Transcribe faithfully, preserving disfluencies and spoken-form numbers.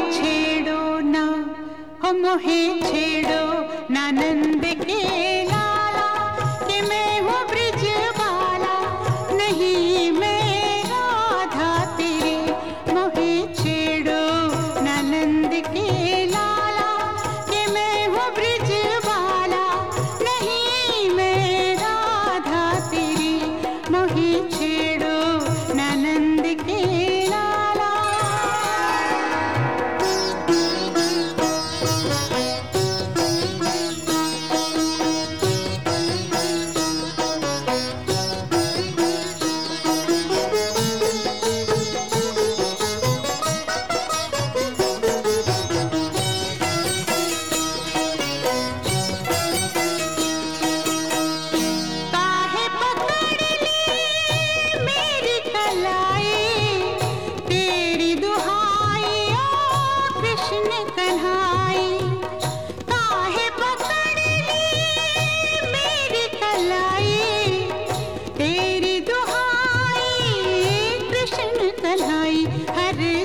छेड़ो ना, हो मोहे छेड़ो ना नंद के लाला, कि मैं हूँ ब्रिज बाला, नहीं मैं राधा तेरी। मोहे छेड़ो ना नंद के लाला, कि मैं हूँ ब्रिज बाला, नहीं मैं राधा तेरी। मोहे छेड़ो ना नंद के लाला। काहे पकड़ ली मेरी कलाई, तेरी दुहाई ओ कृष्ण कन्हाई। काहे पकड़ ली मेरी कलाई, तेरी दुहाई कृष्ण कन्हाई। हर